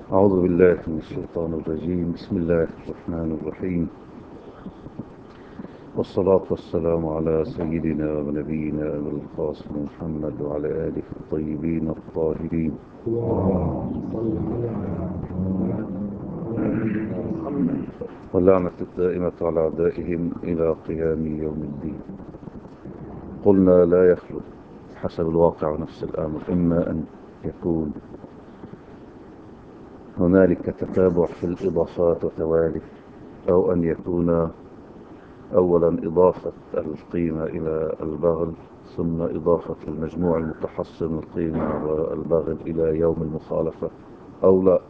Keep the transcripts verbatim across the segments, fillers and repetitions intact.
أعوذ بالله من الشيطان الرجيم. بسم الله الرحمن الرحيم، والصلاة والسلام على سيدنا ونبينا أبي القاسم محمد وعلى آله الطيبين الطاهرين. واللعنة الدائمة على أعدائهم إلى قيام يوم الدين. قلنا لا يخلو حسب الواقع ونفس الأمر إما أن يكون هنالك تتابع في الإضافات وتوالي، أو أن يكون أولا إضافة القيمة إلى البغل، ثم إضافة المجموع المتحصن القيمة والبغل إلى يوم المخالفة، أو لا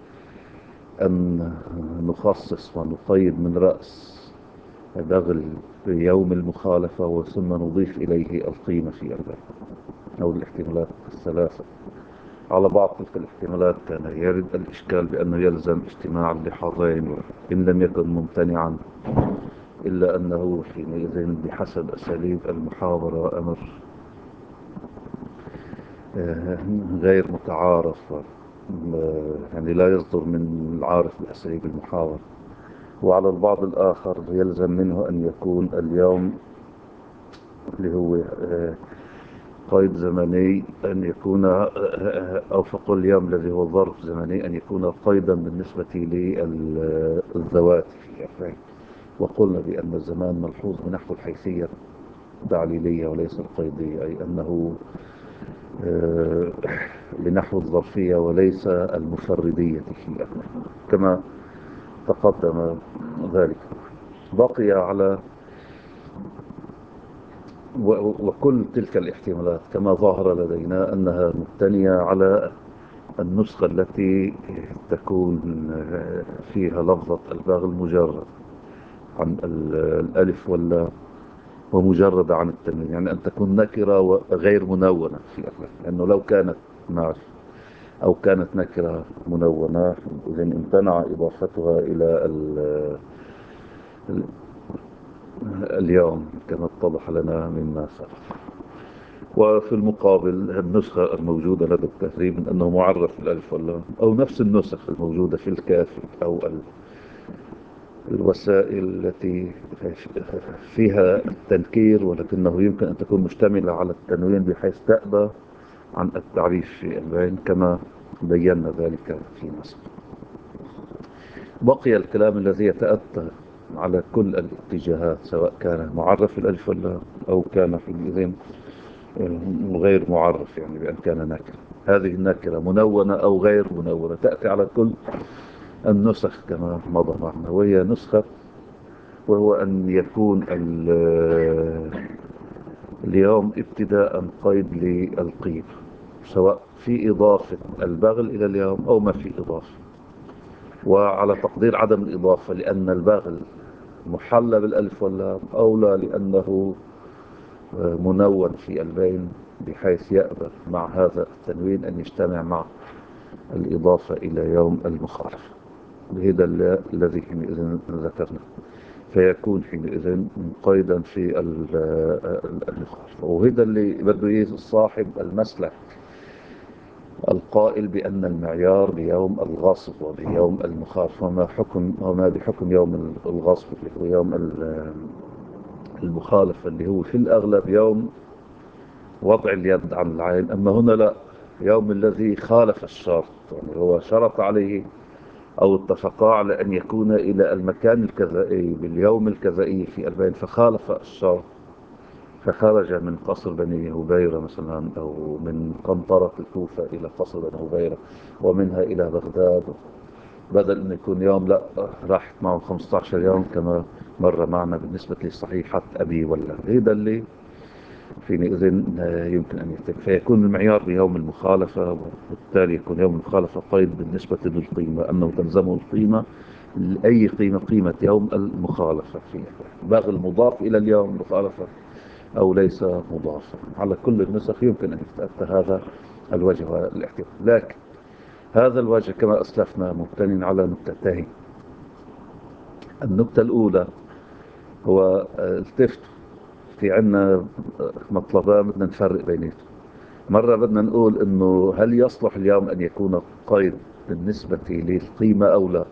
أن نخصص ونقيد من رأس بغل يوم المخالفة وثم نضيف إليه القيمة في البغل، أو الاحتمالات الثلاثة. على بعض تلك الاحتمالات كان يرد الإشكال بأنه يلزم اجتماع اللحظين إن لم يكن ممتنعا، إلا أنه حينئذ بحسب أساليب المحاورة أمر آه، غير متعارف، آه، يعني لا يصدر من العارف بأساليب المحاورة. وعلى البعض الآخر يلزم منه أن يكون اليوم اللي هو آه، قيد زمني، أن يكون آه، آه، أو فقل اليوم الذي هو ظرف زمني أن يكون قيدا بالنسبة للذوات في أفعال. وقلنا بأن الزمان ملحوظ بنحو الحيثية التعليلية وليس القيدية، أي أنه آه، بنحو الظرفية وليس المفردية فيها كما تقدم ذلك. بقي على و- وكل تلك الاحتمالات كما ظهر لدينا أنها مبتنية على النسخة التي تكون آه، فيها لفظة الباغ المجرد عن ال- الألف واللام، ومجردة عن التنوين، يعني أن تكون نكرة وغير منونة في أفعال. لأنه لو كانت معرفة أو كانت نكرة منونة إذن امتنع إضافتها إلى ال- ال- اليوم كما اتضح لنا مما سبق. وفي المقابل النسخة الموجودة لدى التهذيب من أنه معرف بالألف واللام، أو نفس النسخ الموجودة في الكافي أو ال- الوسائل التي فيها التنكير ولكنه يمكن أن تكون مشتملة على التنوين بحيث تأبى عن التعريف في البين كما بينا ذلك في مصر. بقي الكلام الذي يتأتى على كل الاتجاهات، سواء كان معرف الألف واللام أو كان في الإذن غير معرف، يعني بأن كان نكرة. هذه النكرة منونة أو غير منونة تأتي على كل النسخ كما مضى معنا، وهي نسخة وهو أن يكون اليوم ابتداء قيد للقيد، سواء في إضافة البغل إلى اليوم أو ما في إضافة. وعلى تقدير عدم الإضافة لأن البغل محلى بالألف واللام، أو لا لأنه منون في البين بحيث يأبى مع هذا التنوين أن يجتمع مع الإضافة إلى يوم المخالفة. هذا الذي حينئذ ذكرنا، فيكون حينئذ قيدا في المخالفة. وهذا اللي بده اياه صاحب المسلك القائل بأن المعيار بيوم الغصب وبيوم المخالفة، وما حكم وما بحكم يوم الغصب اللي هو يوم المخالفة اللي هو في الأغلب يوم وضع اليد عن العين. أما هنا لا، يوم الذي خالف الشرط، يعني هو شرط عليه أو اتفقا على أن يكون إلى المكان الكذائي باليوم الكذائي في البين فخالف الشرط، فخرج من قصر بني هبيرة مثلا، أو من قنطرة الكوفة إلى قصر بني هبيرة ومنها إلى بغداد، بدل أن يكون يوم لا راحت معه خمسة عشر يوم كما مر معنا بالنسبة لصحيحة أبي ولا. هذا اللي حينئذ يمكن أن يتك فيكون المعيار بيوم المخالفة، وبالتالي يكون يوم المخالفة قيد بالنسبة للقيمة أنه تلزمه القيمة لأي قيمة قيمة يوم المخالفة فيه، باغي المضاف إلى اليوم المخالفة أو ليس مضافا. على كل النسخ يمكن أن يتأتى هذا الوجه والاحتمال، لكن هذا الوجه كما أسلفنا مبتني على نكتتين. النكتة الأولى هو التفت في عنا مطلبان بدنا نفرق بيناتهم. مرة بدنا نقول انه هل يصلح اليوم ان يكون قيد بالنسبة للقيمة أو لا.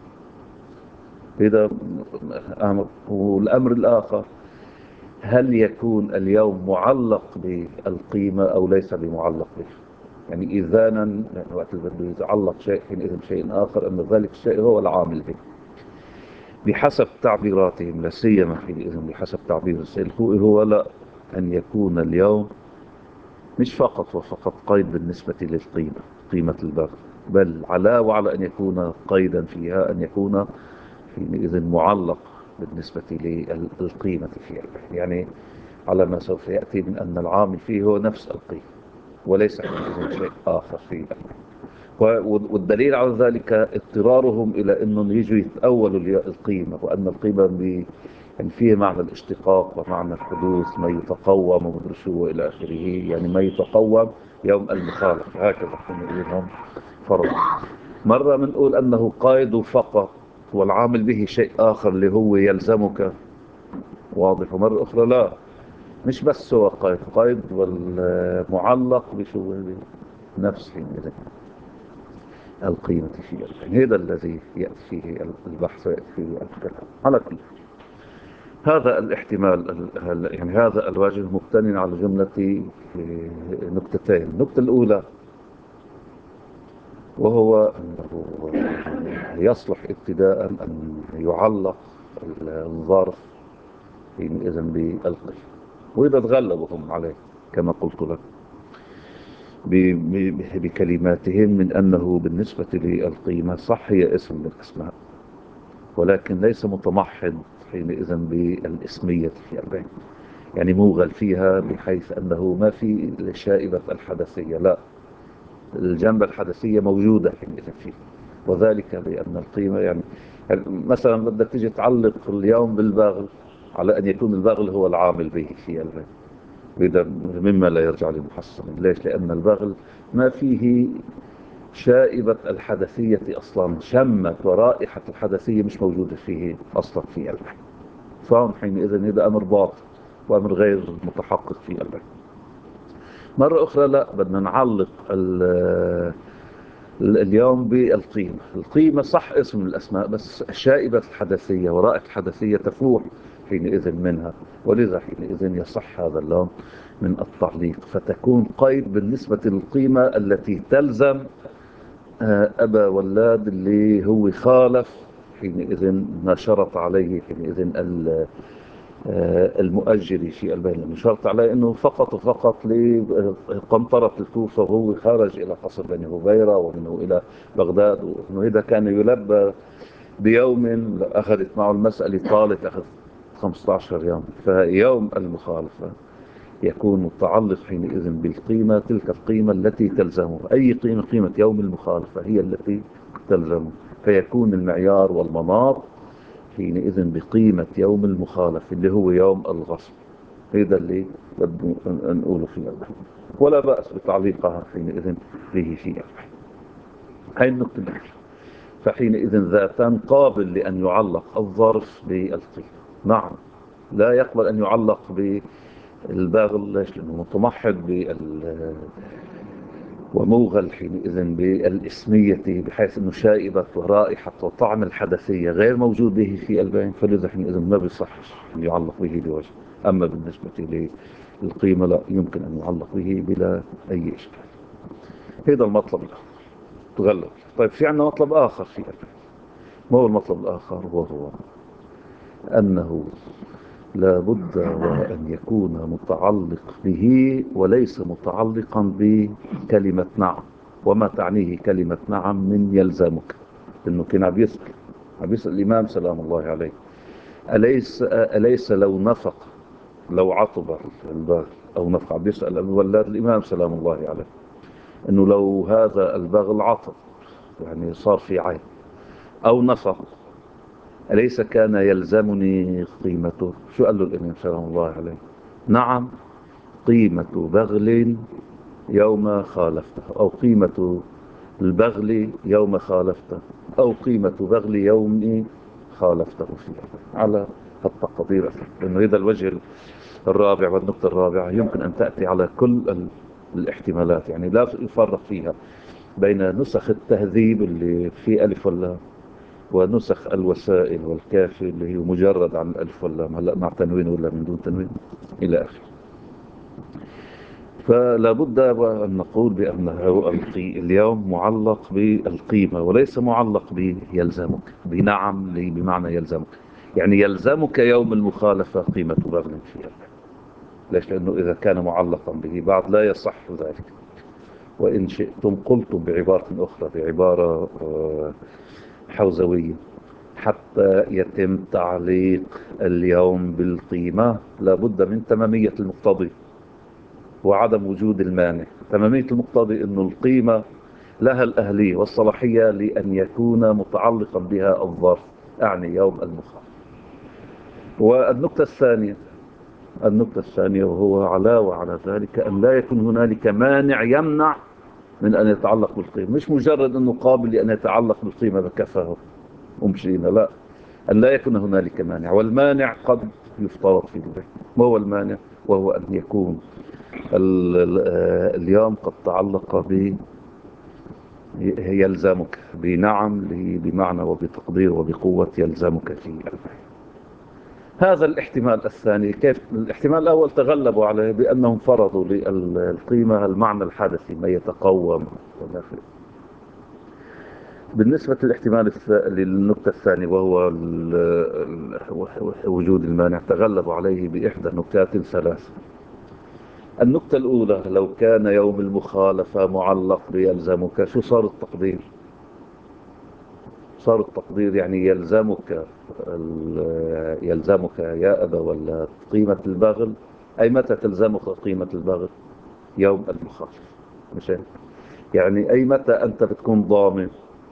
إذا أمر. والأمر الآخر، هل يكون اليوم معلق بالقيمة أو ليس بمعلق به؟ يعني إذانا وقت اللي بده يتعلق شيء حينئذ بشيء آخر أن ذلك الشيء هو العامل به بحسب تعبيراتهم، لا سيما حينئذ بحسب تعبير السيد الخوئي، هو لا، أن يكون اليوم مش فقط وفقط قيد بالنسبة للقيمة، قيمة البغل، بل علاوة على أن يكون قيدا فيها، أن يكون حينئذ معلق بالنسبة للقيمة فيها، يعني على ما سوف يأتي من أن العامل فيه هو نفس القيمة وليس حينئذ شيء آخر فيه. والدليل على ذلك اضطرارهم إلى أنهم يجوا يتأولوا القيمة، وأن القيمة ب يعني فيه معنى الاشتقاق ومعنى الحدوث، ما يتقوم ومدري شو إلى آخره، يعني ما يتقوم يوم المخالفة، هكذا هم فرض. مرة بنقول أنه قائد فقط والعامل به شيء آخر اللي هو يلزمك، واضح. ومرة أخرى لا، مش بس هو قائد، قائد والمعلق بشو نفس حينئذ القيمة فيه. يعني هذا الذي يأتي فيه البحث ويأتي فيه الكلام. على كل هذا الاحتمال، يعني هذا الواجه مبتني على جملة نكتتين. النكتة الأولى وهو أنه يصلح ابتداء أن يعلق الظرف حينئذ بالقيمة، وإذا تغلبهم عليه كما قلت لك بكلماتهم من أنه بالنسبة للقيمة صح هي اسم من الأسماء، ولكن ليس متمحض حينئذ بالاسمية في البين، يعني موغل فيها بحيث أنه ما في شائبة الحدثية، لا، الجنبة الحدثية موجودة حينئذ فيه. وذلك بأن القيمة يعني مثلا بدك تيجي تعلق اليوم بالباغل على أن يكون الباغل هو العامل به في البين، وإذا مما لا يرجع لمحصن. ليش؟ لأن البغل ما فيه شائبة الحدثية أصلا، شمة ورائحة الحدثية مش موجودة فيه أصلا في البحث، فهم حينئذ هذا أمر باطل وأمر غير متحقق في البحث. مرة أخرى لا، بدنا نعلق اليوم بالقيمة. القيمة صح اسم من الأسماء، بس شائبة الحدثية ورائحة الحدثية تفوح حينئذ منها، ولذا حينئذ يصح هذا اللون من التعليق، فتكون قيد بالنسبة للقيمة التي تلزم أبا ولاد اللي هو خالف حينئذ ما شرط عليه حينئذ المؤجري في البين، لأنه شرط عليه أنه فقط وفقط لقنطرة الكوفة وهو خرج إلى قصر بني هبيرة ومنه إلى بغداد، وأنه إذا كان يلبى بيوم أخذت معه المسألة طالت أخذ خمسة عشر يوم، فيوم المخالفة يكون متعلق حينئذ بالقيمة، تلك القيمة التي تلزمه. أي قيمة؟ قيمة يوم المخالفة هي التي تلزمه، فيكون المعيار والمناط حينئذ بقيمة يوم المخالفة اللي هو يوم الغصب. هذا اللي بدنا نقوله في البحث، ولا بأس بتعليقها حينئذ به في البحث. هاي النقطة الأولى. فحينئذ ذاتان قابل لأن يعلق الظرف بالقيمة. نعم، لا يقبل أن يعلق بالباغل. ليش؟ لأنه متمحض بال وموغل حينئذ بالاسمية بحيث أنه شائبة ورائحة وطعم الحدثية غير موجود به في البين، فلذا حينئذ ما بيصحش أن يعلق به بوجه. أما بالنسبة للقيمة لا، يمكن أن يعلق به بلا أي إشكال. هذا المطلب الأول تغلب. طيب في عندنا مطلب آخر في البين. ما هو المطلب الآخر؟ وهو أنه لا بد وأن يكون متعلق به وليس متعلقا بكلمة نعم. وما تعنيه كلمة نعم من يلزمك؟ إنه كان عم يسأل عم يسأل الإمام سلام الله عليه، أليس, أليس لو نفق، لو عطب البغل أو نفق، عم يسأل الولاد الإمام سلام الله عليه إنه لو هذا البغل عطب يعني صار في عين أو نفق، أليس كان يلزمني قيمته؟ شو قال له الإمام سلام الله عليه؟ نعم، قيمة بغل يوم خالفته، أو قيمة البغل يوم خالفته، أو قيمة بغل يوم خالفته فيه، على التقدير. لأنه هذا الوجه الرابع والنقطة الرابعة يمكن أن تأتي على كل الاحتمالات، يعني لا يفرق فيها بين نسخ التهذيب اللي في ألف واللام ونسخ الوسائل والكافي اللي هي مجرد عن الألف واللام، هلا مع تنوين ولا من دون تنوين إلى آخره. فلا بد أن نقول بأنه اليوم معلق بالقيمة وليس معلق بيلزمك، بنعم لي بمعنى يلزمك، يعني يلزمك يوم المخالفة قيمة بغل فيها. ليش؟ لأنه إذا كان معلقا به بعد لا يصح ذلك. وإن شئتم قلتم بعبارة أخرى، بعبارة حوزوية، حتى يتم تعليق اليوم بالقيمة لابد من تمامية المقتضي وعدم وجود المانع. تمامية المقتضي أن القيمة لها الأهلية والصلاحية لأن يكون متعلقا بها الظرف، أعني يوم المخالفة. والنقطة الثانية النقطة الثانية وهو علاوة على ذلك أن لا يكون هنالك مانع يمنع من أن يتعلق بالقيمة، مش مجرد أنه قابل لأن يتعلق بالقيمة بكفاه ومشينا، لا، أن لا يكون هنالك مانع. والمانع قد يفترض في ذلك. ما هو المانع؟ وهو أن يكون اليوم قد تعلق ب يلزمك بنعم بمعنى وبتقدير وبقوة يلزمك في البيع. هذا الاحتمال الثاني. كيف الاحتمال الأول تغلبوا عليه بأنهم فرضوا للقيمة المعنى الحدثي ما يتقوم. بالنسبة للاحتمال للنقطة الثانية وهو وجود المانع، تغلبوا عليه بإحدى نكات ثلاث. النقطة الأولى، لو كان يوم المخالفة معلق بيلزمك، شو صار التقدير؟ صار التقدير يعني يلزمك يلزمك يا أبا ولا قيمة البغل. أي متى تلزمك قيمة البغل؟ يوم المخالفة. مش يعني أي متى أنت بتكون ضامن؟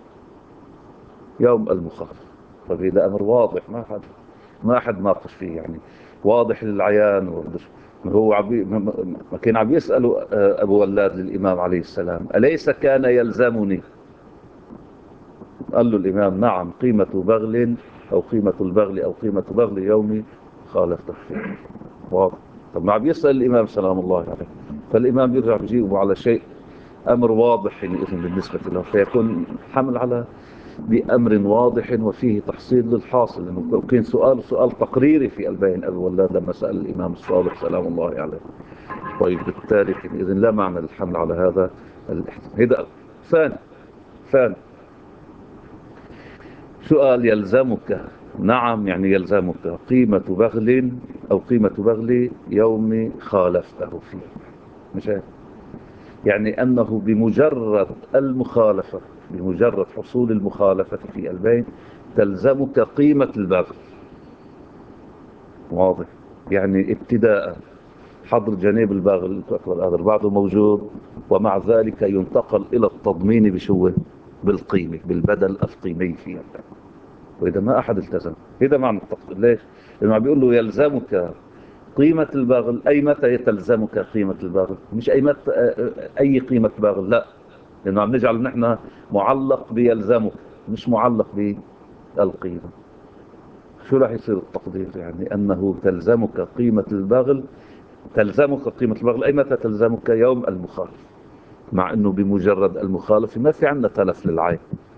يوم المخالفة. فهذا أمر واضح، ما حد ما حد ناقش فيه، يعني واضح للعيان. هو عبي ما كان عم يسألوا أبو ولاد للإمام عليه السلام: أليس كان يلزمني؟ قال له الإمام: نعم، قيمة بغل أو قيمة البغل أو قيمة بغل يومي خالفت فيه. واضح. طب ما عم يسأل الإمام سلام الله عليه، فالإمام يرجع بيجيبه على شيء أمر واضح حينئذ بالنسبة له، فيكون حمل على بأمر واضح وفيه تحصيل للحاصل. لأنه كان سؤال سؤال تقريري في البين أبو ولاد لما سأل الإمام الصادق سلام الله عليه. طيب بالتالي إذن لا معنى للحمل على هذا الاحتمال. هذا ثاني ثاني سؤال: يلزمك؟ نعم، يعني يلزمك قيمة بغل أو قيمة بغل يوم خالفته فيه. مش هيك؟ يعني أنه بمجرد المخالفة، بمجرد حصول المخالفة في البين تلزمك قيمة البغل. واضح؟ يعني ابتداء حضر جنيب البغل هذا بعده موجود، ومع ذلك ينتقل إلى التضمين بشوه بالقيمة، بالبدل القيمي فيها. وإذا ما أحد التزم، هذا معنى التفصيل. ليش؟ لأنه عم بيقول له يلزمك قيمة البغل. أي متى تلزمك قيمة البغل؟ مش أي متى أي قيمة بغل، لا، لأنه عم نجعل نحن معلق بيلزمك مش معلق بالقيمة. شو راح يصير التقدير؟ يعني أنه تلزمك قيمة البغل، تلزمك قيمة البغل أي متى تلزمك؟ يوم المخالف. مع أنه بمجرد المخالفة ما في عندنا تلف للعين،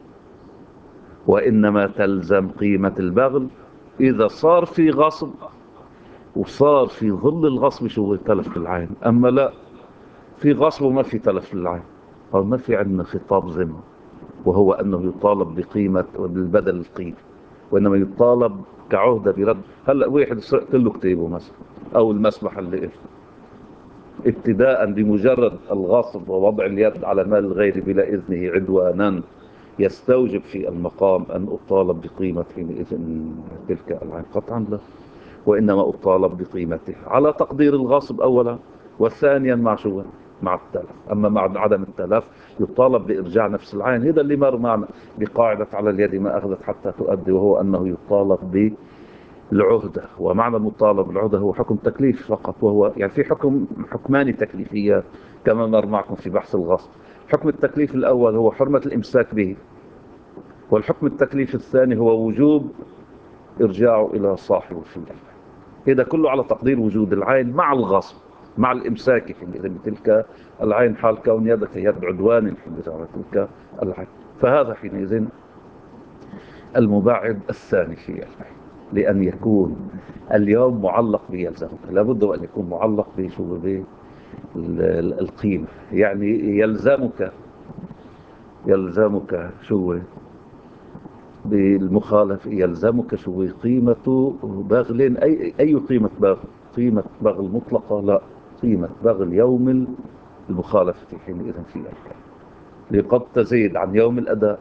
وإنما تلزم قيمة البغل إذا صار في غصب وصار في ظل الغصب شو تلف للعين. أما لا، في غصب وما في تلف للعين، أو ما في عندنا خطاب ذمة وهو أنه يطالب بقيمة بالبدل القيمة، وإنما يطالب كعهدة برد. هلأ واحد سرقت له كتابه مثلا أو المسبح اللي إيه، ابتداء بمجرد الغصب ووضع اليد على مال الغير بلا إذنه عدوانا يستوجب في المقام أن أطالب بقيمة حينئذ تلك العين؟ قطعا لا، وإنما أطالب بقيمته على تقدير الغصب أولا، وثانيا مع شو؟ مع التلف. أما مع عدم التلف يطالب بإرجاع نفس العين. هذا اللي مر معنا بقاعدة على اليد ما أخذت حتى تؤدي، وهو أنه يطالب بالعهدة. ومعنى المطالب بالعهدة هو حكم تكليف فقط، وهو يعني في حكم حكمان تكليفيات كما مر معكم في بحث الغصب. حكم التكليف الأول هو حرمة الإمساك به، والحكم التكليف الثاني هو وجوب إرجاعه إلى صاحبه في الأول. هذا كله على تقدير وجود العين مع الغصب. مع الإمساك حينئذ بتلك العين، حال كون يدك يد عدوان على تلك العين. فهذا حينئذ المبعد الثاني في العين، لأن يكون اليوم معلق بيلزمك، لابد أن يكون معلق بشو بالقيمة. يعني يلزمك يلزمك شو بالمخالف، يلزمك شو قيمة بغل. أي, أي قيمة بغل؟ قيمة بغل مطلقة؟ لا، قيمة بغل يوم المخالفة حينئذ في الأحكام، قد تزيد عن يوم الأداء،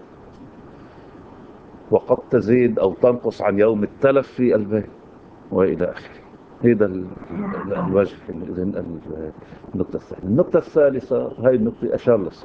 وقد تزيد أو تنقص عن يوم التلف في البيع، وإلى آخره. هذا الوجه حينئذ. النقطة الثانية. النقطة الثالثة، هاي النقطة أشار للسيد،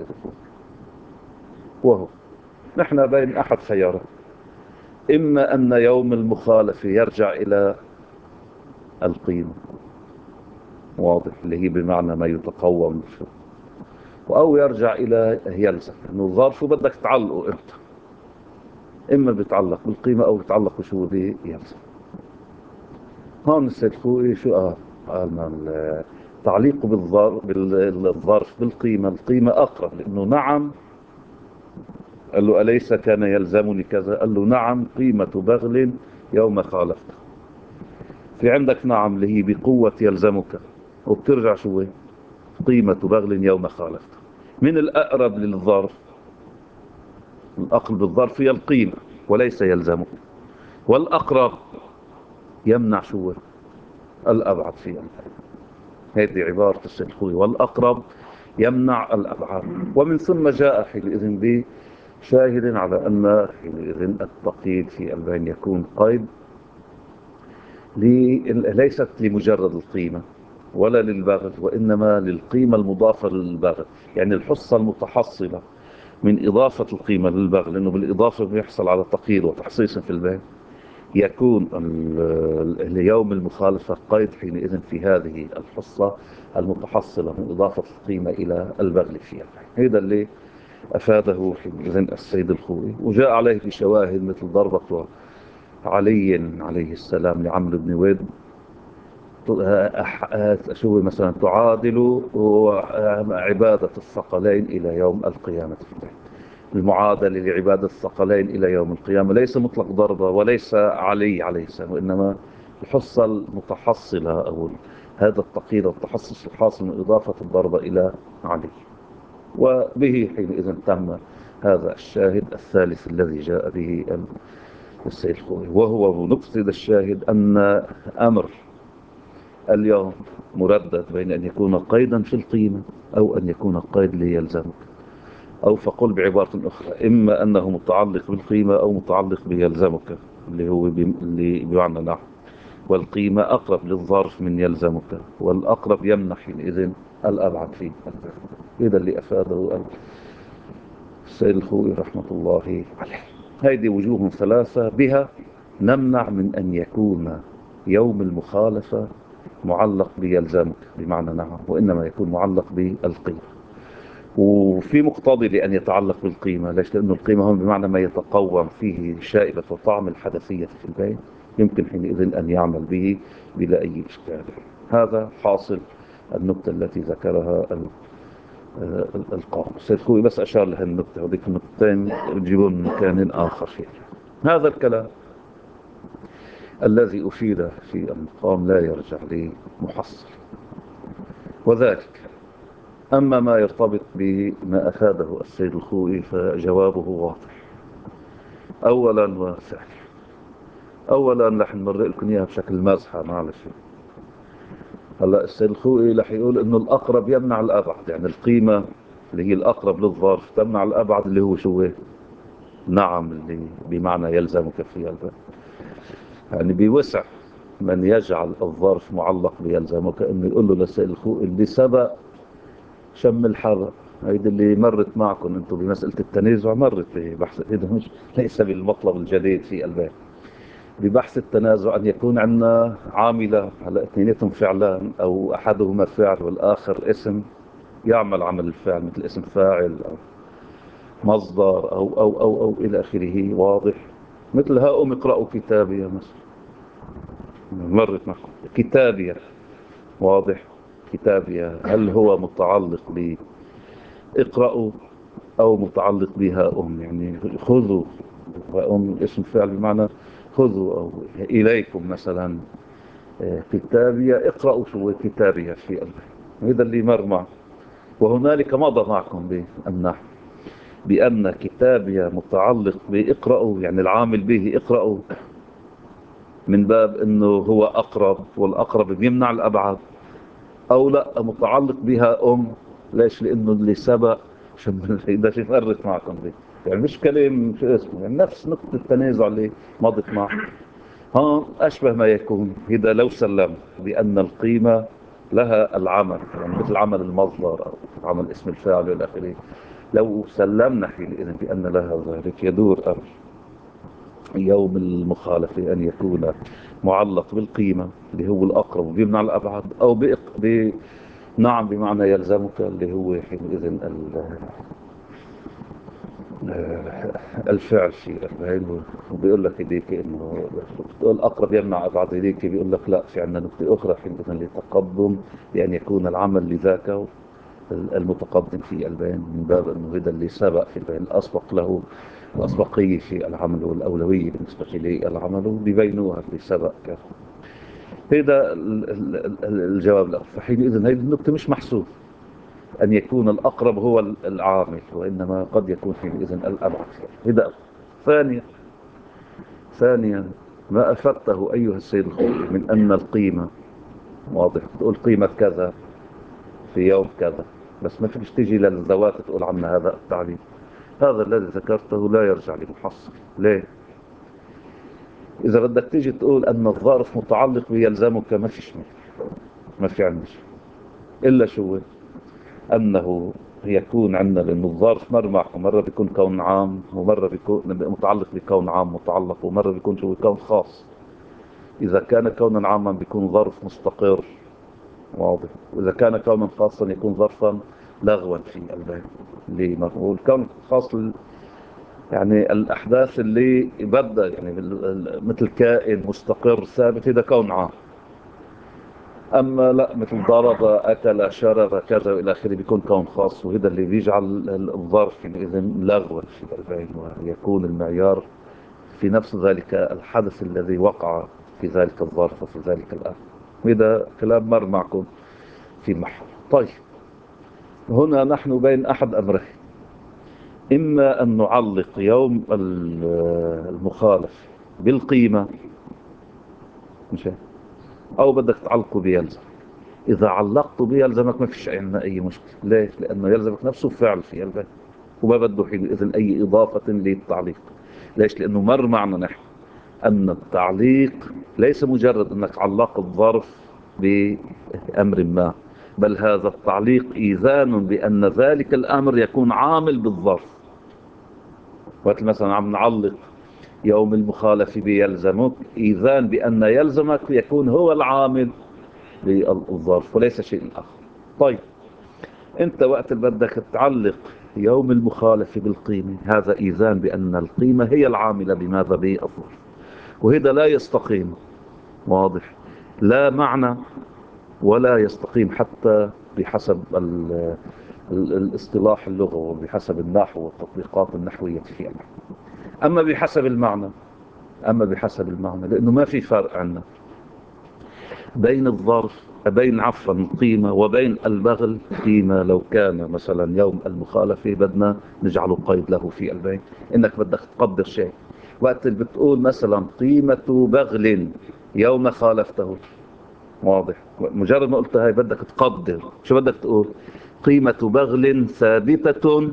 وهو نحن بين أحد خيارات: إما أن يوم المخالفة يرجع إلى القيمة، واضح، اللي هي بمعنى ما يتقوم، أو يرجع إلى يلزم، إنه الظرف بدك تعلقه أنت، إما بيتعلق بالقيمة أو بيتعلق بشو بيلزم. هون السيد خوي شو قال؟ قال ما التعليق بالظرف بالظرف بالقيمة، القيمة أقرب، لأنه نعم، قال له أليس كان يلزمني كذا؟ قال له نعم، قيمة بغل يوم خالفته. في عندك نعم اللي هي بقوة يلزمك، وبترجع شو قيمة بغل يوم خالفته. من الأقرب للظرف؟ الأقرب بالظرف هي القيمة وليس يلزمك، والأقرب يمنع شو الأبعد فيها. هذه عبارة السيد خوي، والأقرب يمنع الأبعاد. ومن ثم جاء حينئذ بشاهد على أن حينئذ التقييد في البين يكون قيد ليست لمجرد القيمة ولا للبغل، وإنما للقيمة المضافة للبغل، يعني الحصة المتحصلة من إضافة القيمة للبغل، لأنه بالإضافة بيحصل على تقييد وتحصيص في البين. يكون اليوم المخالفة قيد حينئذ في هذه الحصة المتحصلة من إضافة القيمة إلى البغل فيها. هذا اللي أفاده حينئذ السيد الخوئي، وجاء عليه بشواهد مثل ضربة علي عليه السلام لعمرو بن ود، شو مثلا تعادل عبادة الثقلين إلى يوم القيامة. المعادلة لعبادة الثقلين إلى يوم القيامة ليس مطلق ضربة وليس علي عليه السلام، وإنما الحصة المتحصلة أو هذا التقييد التحصص الحاصل من إضافة الضربة إلى علي. وبه حينئذ تم هذا الشاهد الثالث الذي جاء به السيد الخوئي، وهو نقصد الشاهد أن أمر اليوم مردد بين أن يكون قيدا في القيمة أو أن يكون قيد ليلزمك، أو فقل بعبارة أخرى: إما أنه متعلق بالقيمة أو متعلق بيلزمك، اللي هو اللي بمعنى نحو، والقيمة أقرب للظرف من يلزمك، والأقرب يمنع حينئذ الأبعد فيه. إذا اللي أفاده السيد الخوئي رحمة الله عليه. هذه وجوه ثلاثة بها نمنع من أن يكون يوم المخالفة معلق بيلزمك بمعنى نعم، وإنما يكون معلق بالقيمة. وفي مقتضي لأن يتعلق بالقيمة. ليش؟ لأنه القيمة هون بمعنى ما يتقوم فيه شائبة وطعم الحدثية في البيت، يمكن حينئذ أن يعمل به بلا أي إشكال. هذا حاصل النقطة التي ذكرها القائم. السيد خوي بس أشار لها النقطة، وذيك النقطتين تجيبون من مكان آخر فيها. هذا الكلام الذي أفيد في المقام لا يرجع لمحصل، وذلك أما ما يرتبط بما أفاده السيد الخوئي فجوابه واضح. أولا وثانيا، أولا رح نمرق لكم إياها بشكل مازحة، معلش. هلا السيد الخوئي رح يقول إنه الأقرب يمنع الأبعد، يعني القيمة اللي هي الأقرب للظرف تمنع الأبعد اللي هو شو؟ نعم، اللي بمعنى يلزمك في الباب. يعني بوسع من يجعل الظرف معلق بيلزمك إنه يقول له للسيد الخوئي اللي سبق شم الحر، هيدي اللي مرت معكم انتم بمسألة التنازع، مرت ببحث، هذا مش ليس بالمطلب الجديد في الباب. ببحث التنازع أن يكون عندنا عاملة، هلا اثنيناتهم فعلان أو أحدهما فعل والآخر اسم يعمل عمل الفعل، مثل اسم فاعل أو مصدر أو أو أو أو إلى آخره، واضح. مثل هاؤم اقرأوا كتابي مثلا، مرت معكم كتابي، واضح. كتابية هل هو متعلق بإقرأوا أو متعلق بها أم؟ يعني خذوا، وأم اسم فعل بمعنى خذوا، أو إليكم مثلا كتابية، اقرأوا شو كتابية في البيت. هذا اللي مرمع. وهنالك مضى معكم بالنحو بأن كتابية متعلق بإقرأوا، يعني العامل به اقرأوا، من باب أنه هو أقرب، والأقرب بيمنع الأبعد، أو لا متعلق بها أم. ليش؟ لأنه اللي سبق شو ده يفرق معكم به، يعني مش كلام شو اسمه، يعني نفس نقطة التنازع اللي مضت معه. ها أشبه ما يكون إذا لو سلم بأن القيمة لها العمل، يعني مثل عمل المصدر أو عمل اسم الفاعل والى آخره، لو سلمنا حينئذ بأن لها ذلك، يدور أمر يوم المخالف أن يكون معلق بالقيمة اللي هو الأقرب بيمنع الأبعد، أو بإق... ب... نعم بمعنى يلزمك اللي هو حينئذ ال... الفعل في البهين. وبيقول لك هديك انه بتقول اقرب يمنع ابعد، هديك بيقول لك لا، في عندنا نقطه اخرى حينئذ للتقدم، بان يكون العمل لذاك المتقدم في البيان، من باب انه هذا اللي سبق في البيان الاسبق له الاسبقيه في العمل والاولويه بالنسبه للعمل، ببينوها اللي سبق. هذا الجواب الاول. فحينئذ هذه النقطه مش محسوب أن يكون الأقرب هو العامل، وإنما قد يكون حينئذ الأبعد. هذا ثانيا ثانيا ما أفدته أيها السيد الخوي من أن القيمة واضح، تقول قيمة كذا في يوم كذا، بس ما فيش تيجي للذوات تقول عنها هذا التعليم. هذا الذي ذكرته لا يرجع لمحصل. ليه؟ إذا بدك تيجي تقول أن الظرف متعلق بيلزمك، ما فيش ما في عندش إلا شو أنه يكون عندنا، لأنه الظرف مرمح، ومرة بيكون كون عام، ومرة بيكون متعلق بكون عام متعلق، ومرة بيكون شو كون خاص. إذا كان كونا عاما بيكون ظرف مستقر واضح، وإذا كان كونا خاصا يكون ظرفا لغوا في البيت. اللي نقول كون خاص يعني الأحداث اللي بدأ يعني مثل كائن مستقر ثابت، هذا كون عام. أما لا، مثل ضرب، أكل، شرب، كذا وإلى آخره، بيكون كون خاص، وهذا اللي بيجعل الظرف إذن لغوا في البين، ويكون المعيار في نفس ذلك الحدث الذي وقع في ذلك الظرف وفي ذلك الآن. وإذا كلام مر معكم في محل. طيب، هنا نحن بين أحد أمرين: إما أن نعلق يوم المخالف بالقيمة، مش أو بدك تعلقه بيلزم. إذا علقت به يلزمك، ما فيش عندنا أي مشكلة. ليش؟ لأنه يلزمك نفسه فعل في البيت، وما بده حينئذ أي إضافة للتعليق. ليش؟ لأنه مر معنا نحن أن التعليق ليس مجرد أنك علقت الظرف بأمر ما، بل هذا التعليق إيذان بأن ذلك الأمر يكون عامل بالظرف. وقت مثلا عم نعلق يوم المخالف بيلزمك، إيذان بأن يلزمك يكون هو العامل للظرف وليس شيء آخر. طيب، انت وقت اللي بدك تعلق يوم المخالف بالقيمة، هذا إيذان بأن القيمة هي العاملة بماذا؟ بالظرف. وهذا لا يستقيم واضح، لا معنى ولا يستقيم حتى بحسب ال ال الاصطلاح اللغوي وبحسب النحو والتطبيقات النحوية فيها. أما بحسب المعنى أما بحسب المعنى لأنه ما في فرق عندنا بين الظرف، بين عفوا القيمة وبين البغل. قيمة لو كان مثلا يوم المخالفة بدنا نجعله قيد له في البيت، انك بدك تقدر شيء. وقت اللي بتقول مثلا قيمة بغل يوم خالفته، واضح، مجرد ما قلت هاي بدك تقدر. شو بدك تقول؟ قيمة بغل ثابتة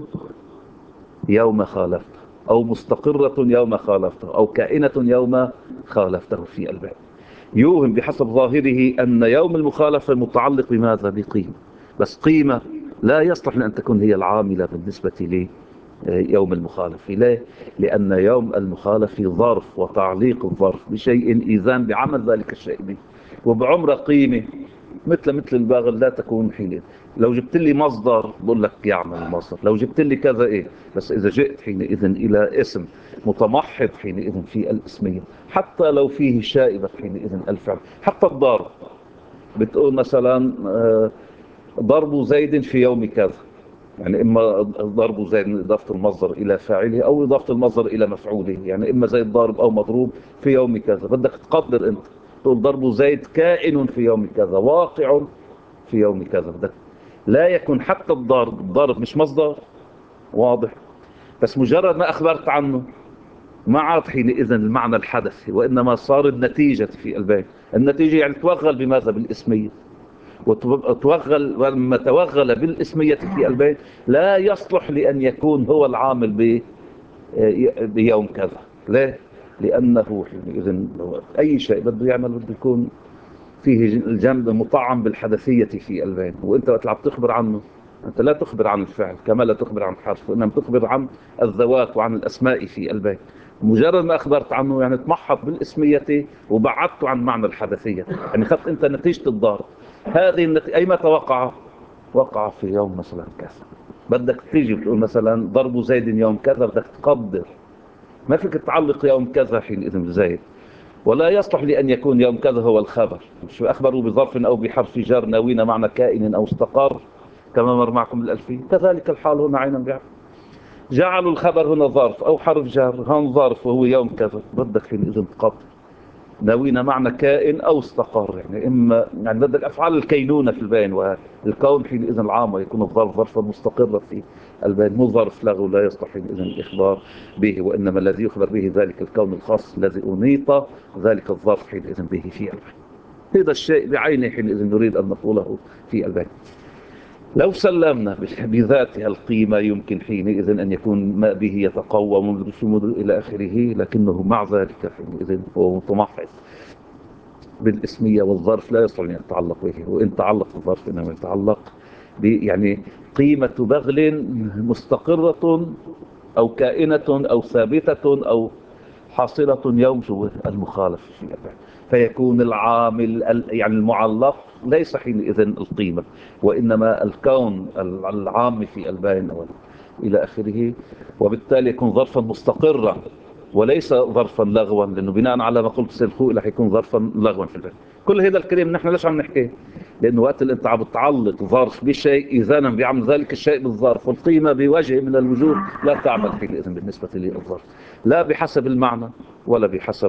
يوم خالفته، او مستقرة يوم خالفته، او كائنة يوم خالفته في البيت. يوهم بحسب ظاهره أن يوم المخالفة متعلق بماذا؟ بقيمة. بس قيمة لا يصلح لأن تكون هي العاملة بالنسبة لي يوم المخالف. ليه؟ لأن يوم المخالف ظرف، وتعليق الظرف بشيء إيذان بعمل ذلك الشيء به، وبعمر قيمة مثل مثل الباغل لا تكون حينئذ. لو جبت لي مصدر بقول لك يعمل المصدر، لو جبت لي كذا إيه. بس إذا جئت حينئذ إلى اسم متمحض حينئذ في الاسمية، حتى لو فيه شائبة حينئذ الفعل، حتى الضارب بتقول مثلا آه، ضرب زيد في يوم كذا، يعني إما ضرب زيد من إضافة المصدر إلى فاعله أو إضافة المصدر إلى مفعوله، يعني إما زيد ضارب أو مضروب في يوم كذا. بدك تقدر أنت تقول ضرب زيد كائن في يوم كذا، واقع في يوم كذا. بدك لا يكون حتى الضرب، الضرب مش مصدر، واضح؟ بس مجرد ما أخبرت عنه ما عاد حينئذ المعنى الحدثي، وإنما صار النتيجة في البيت. النتيجة يعني توغل بماذا؟ بالاسمية. وتوغل، ولما توغل بالاسمية في البيت لا يصلح لأن يكون هو العامل ب- بيوم كذا. ليه؟ لأنه حينئذ أي شيء بده يعمل بده يكون فيه الجنب مطعم بالحدثية في البين. وانت وقت عم تخبر عنه انت لا تخبر عن الفعل كما لا تخبر عن الحرف، وانما تخبر عن الذوات وعن الاسماء في البين. مجرد ما اخبرت عنه يعني تمحط بالاسمية وبعدته عن معنى الحدثية، يعني خدت انت نتيجة الضرب. هذه النت... اي متى وقع؟ وقع في يوم مثلا كذا. بدك تيجي بتقول مثلا ضرب زيد يوم كذا، بدك تقدر، ما فيك تعلق يوم كذا حينئذ بزيد. ولا يصلح لأن يكون يوم كذا هو الخبر. شو أخبروا بظرف أو بحرف جر ناوين معنى كائن أو استقر كما مر معكم الألفية، كذلك الحال هنا عينا بعين. جعلوا الخبر هنا ظرف أو حرف جر، هون ظرف وهو يوم كذا، بدك حينئذ تقدر ناوين معنى كائن أو استقر، يعني إما يعني بدك أفعال الكينونة في البين، والكون حينئذ العام ويكون الظرف ظرفا مستقرا في البين، مو ظرف لغو لا يصلح حينئذ الإخبار به، وإنما الذي يخبر به ذلك الكون الخاص الذي أنيط ذلك الظرف حينئذ به في البين. هذا الشيء بعينه حينئذ نريد أن نقوله في البين. لو سلمنا بذاتها القيمة يمكن حينئذ أن يكون ما به يتقوم إلى آخره، لكنه مع ذلك حينئذ هو متمحض بالاسمية، والظرف لا يصلح أن يتعلق به. وإن تعلق الظرف إنما يتعلق ب يعني قيمة بغل مستقرة أو كائنة أو ثابتة أو حاصلة يوم شو المخالف في الفعل، فيكون العامل يعني المعلق ليس حينئذ القيمة، وإنما الكون العام في الباين أو إلى آخره. وبالتالي يكون ظرفا مستقرا وليس ظرفا لغوا، لأنه بناء على ما قلت سيد خوئ رح يكون ظرفا لغوا في الباين. كل هذا الكلام نحن ليش عم نحكيه؟ لأنه وقت اللي أنت عم بتعلق ظرف بشيء إذا بيعمل ذلك الشيء بالظرف، والقيمة بوجه من الوجوه لا تعمل حينئذ بالنسبة للظرف، لا بحسب المعنى ولا بحسب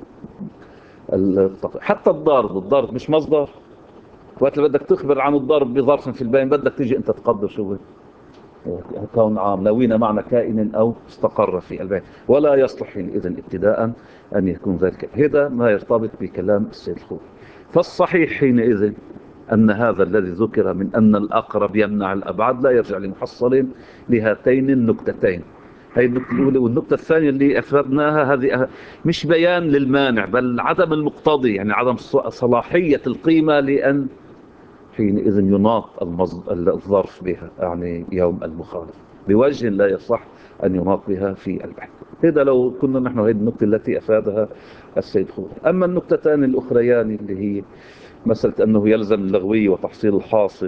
التق... حتى الضرب، الضرب مش مصدر. وقت اللي بدك تخبر عن الضرب بظرف في البين بدك تيجي أنت تقدر شو هو كون عام نوين معنى كائن أو استقر في البين، ولا يصلح حينئذ ابتداء أن يكون ذلك. هذا ما يرتبط بكلام السيد الخوئي. فالصحيح حينئذ أن هذا الذي ذكر من أن الأقرب يمنع الأبعد لا يرجع لمحصل لهاتين النكتتين، هي النكتة الأولى. والنكتة الثانية اللي أفردناها هذه مش بيان للمانع بل عدم المقتضي، يعني عدم صلاحية القيمة لأن حينئذ يناط الظرف بها، يعني يوم المخالف بوجه لا يصح أن يناط بها في البحث. هذا لو كنا نحن هذه النكتة التي أفادها السيد خوئي. أما النكتتان الأخريان اللي هي مسألة أنه يلزم اللغوي وتحصيل الحاصل،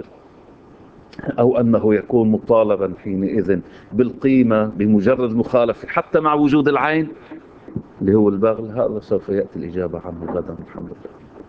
أو أنه يكون مطالبا حينئذ بالقيمة بمجرد مخالفة حتى مع وجود العين اللي هو البغل، هذا سوف يأتي الإجابة عنه غدا الحمد لله.